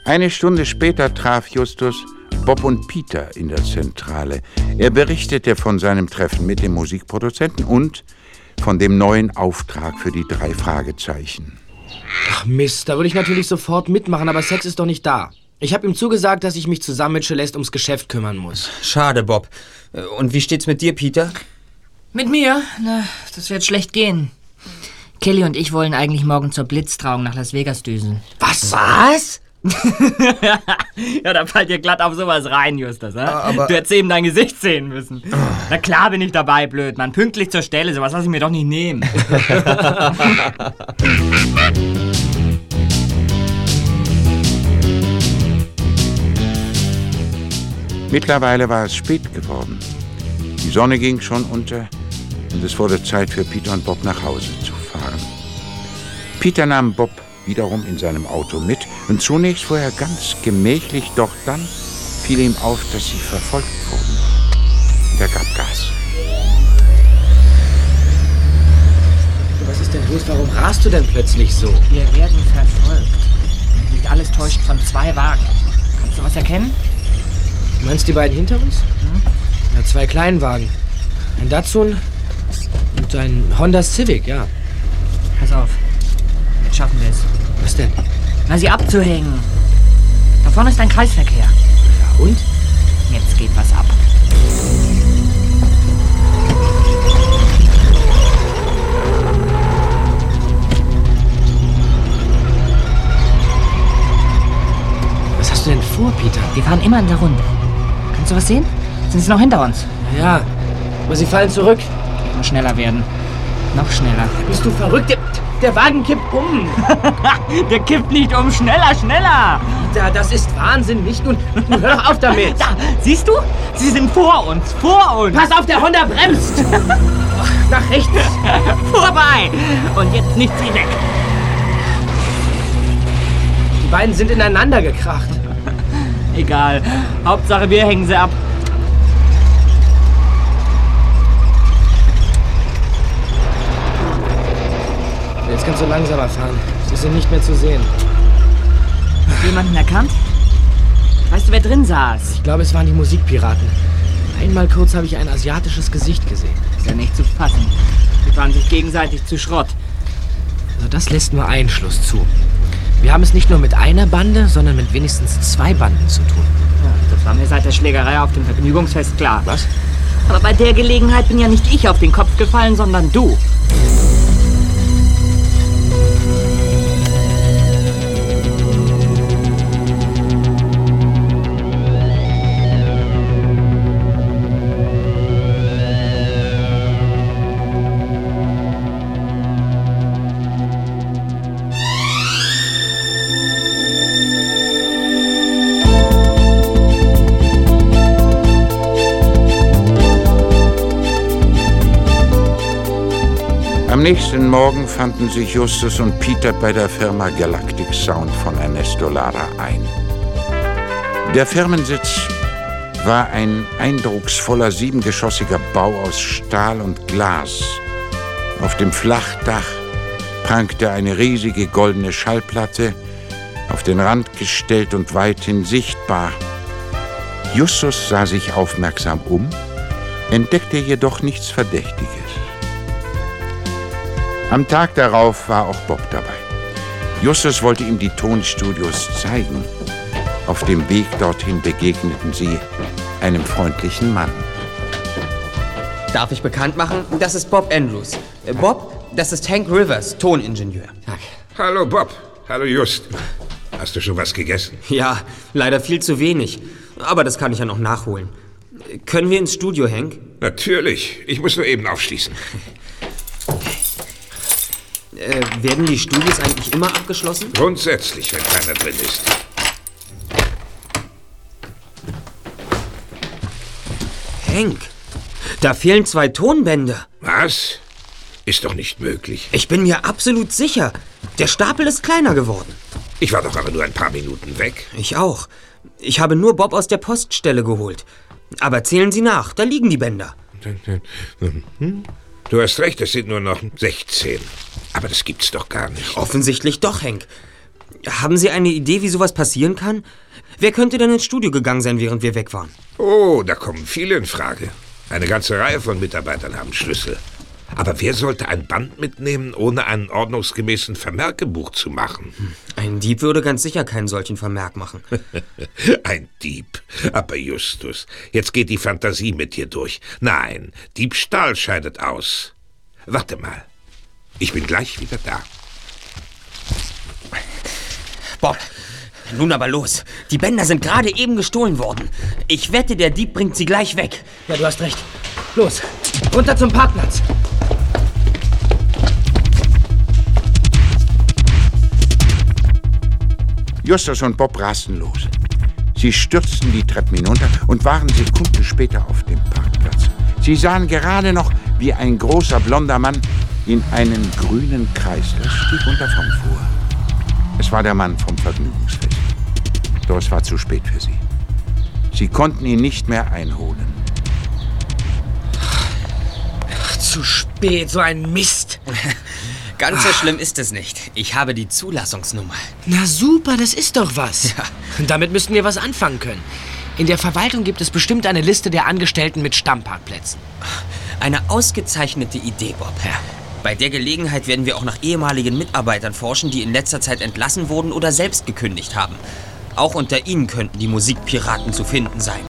Eine Stunde später traf Justus Bob und Peter in der Zentrale. Er berichtete von seinem Treffen mit dem Musikproduzenten und von dem neuen Auftrag für die 3 Fragezeichen. Ach Mist, da würde ich natürlich sofort mitmachen, aber Sex ist doch nicht da. Ich habe ihm zugesagt, dass ich mich zusammen mit Celeste ums Geschäft kümmern muss. Schade, Bob. Und wie steht's mit dir, Peter? Mit mir? Na, das wird schlecht gehen. Kelly und ich wollen eigentlich morgen zur Blitztrauung nach Las Vegas düsen. Was? Ja, da fällt dir glatt auf sowas rein, Justus. Aber du hättest eben dein Gesicht sehen müssen. Na klar bin ich dabei, blöd, Mann. Pünktlich zur Stelle, sowas lass ich mir doch nicht nehmen. Mittlerweile war es spät geworden. Die Sonne ging schon unter und es wurde Zeit für Peter und Bob nach Hause zu fahren. Peter nahm Bob wiederum in seinem Auto mit und zunächst fuhr er ganz gemächlich, doch dann fiel ihm auf, dass sie verfolgt wurden. Und er gab Gas. Was ist denn los? Warum rast du denn plötzlich so? Wir werden verfolgt. Nicht alles täuscht von 2 Wagen. Kannst du was erkennen? Du meinst die beiden hinter uns? Ja, 2 Kleinwagen. Ein Datsun und ein Honda Civic, ja. Pass auf. Jetzt schaffen wir es. Was denn? Na, sie abzuhängen. Da vorne ist ein Kreisverkehr. Ja, und? Jetzt geht was ab. Was hast du denn vor, Peter? Wir fahren immer in der Runde. Kannst du was sehen? Sind sie noch hinter uns? Ja, aber sie fallen zurück. Noch schneller werden. Noch schneller. Bist du verrückt? Der Wagen kippt um. Der kippt nicht um. Schneller, schneller. Peter, das ist Wahnsinn, nicht? Nun hör doch auf damit. Da, siehst du? Sie sind vor uns. Vor uns. Pass auf, der Honda bremst. Nach rechts. Vorbei. Und jetzt nicht sie weg. Die beiden sind ineinander gekracht. Egal. Hauptsache, wir hängen sie ab. Jetzt kannst du langsamer fahren. Sie sind nicht mehr zu sehen. Hast du jemanden erkannt? Weißt du, wer drin saß? Ich glaube, es waren die Musikpiraten. Einmal kurz habe ich ein asiatisches Gesicht gesehen. Ist ja nicht zu fassen. Die fahren sich gegenseitig zu Schrott. Also das lässt nur Einschluss zu. Wir haben es nicht nur mit einer Bande, sondern mit wenigstens 2 Banden zu tun. Ja, das war mir seit der Schlägerei auf dem Vergnügungsfest klar. Was? Aber bei der Gelegenheit bin ja nicht ich auf den Kopf gefallen, sondern du. Am nächsten Morgen fanden sich Justus und Peter bei der Firma Galactic Sound von Ernesto Lara ein. Der Firmensitz war ein eindrucksvoller 7-geschossiger Bau aus Stahl und Glas. Auf dem Flachdach prangte eine riesige goldene Schallplatte, auf den Rand gestellt und weithin sichtbar. Justus sah sich aufmerksam um, entdeckte jedoch nichts Verdächtiges. Am Tag darauf war auch Bob dabei. Justus wollte ihm die Tonstudios zeigen. Auf dem Weg dorthin begegneten sie einem freundlichen Mann. Darf ich bekannt machen? Das ist Bob Andrews. Bob, das ist Hank Rivers, Toningenieur. Tag. Hallo Bob. Hallo Just. Hast du schon was gegessen? Ja, leider viel zu wenig. Aber das kann ich ja noch nachholen. Können wir ins Studio, Hank? Natürlich. Ich muss nur eben aufschließen. Werden die Studios eigentlich immer abgeschlossen? Grundsätzlich, wenn keiner drin ist. Hank, da fehlen 2 Tonbänder. Was? Ist doch nicht möglich. Ich bin mir absolut sicher. Der Stapel ist kleiner geworden. Ich war doch aber nur ein paar Minuten weg. Ich auch. Ich habe nur Bob aus der Poststelle geholt. Aber zählen Sie nach, da liegen die Bänder. Du hast recht, es sind nur noch 16. Aber das gibt's doch gar nicht. Offensichtlich doch, Hank. Haben Sie eine Idee, wie sowas passieren kann? Wer könnte denn ins Studio gegangen sein, während wir weg waren? Oh, da kommen viele in Frage. Eine ganze Reihe von Mitarbeitern haben Schlüssel. Aber wer sollte ein Band mitnehmen, ohne einen ordnungsgemäßen Vermerkebuch zu machen? Ein Dieb würde ganz sicher keinen solchen Vermerk machen. Ein Dieb. Aber Justus, jetzt geht die Fantasie mit dir durch. Nein, Diebstahl scheidet aus. Warte mal. Ich bin gleich wieder da. Bob, nun aber los. Die Bänder sind gerade eben gestohlen worden. Ich wette, der Dieb bringt sie gleich weg. Ja, du hast recht. Los, runter zum Parkplatz. Justus und Bob rasten los. Sie stürzten die Treppen hinunter und waren Sekunden später auf dem Parkplatz. Sie sahen gerade noch, wie ein großer blonder Mann in einen grünen Kreis das Stiegunterform fuhr. Es war der Mann vom Vergnügungsfest. Doch es war zu spät für sie. Sie konnten ihn nicht mehr einholen. Ach, zu spät, so ein Mist. Ganz so schlimm ist es nicht. Ich habe die Zulassungsnummer. Na super, das ist doch was. Ja. Damit müssten wir was anfangen können. In der Verwaltung gibt es bestimmt eine Liste der Angestellten mit Stammparkplätzen. Eine ausgezeichnete Idee, Bob. Ja. Bei der Gelegenheit werden wir auch nach ehemaligen Mitarbeitern forschen, die in letzter Zeit entlassen wurden oder selbst gekündigt haben. Auch unter ihnen könnten die Musikpiraten zu finden sein.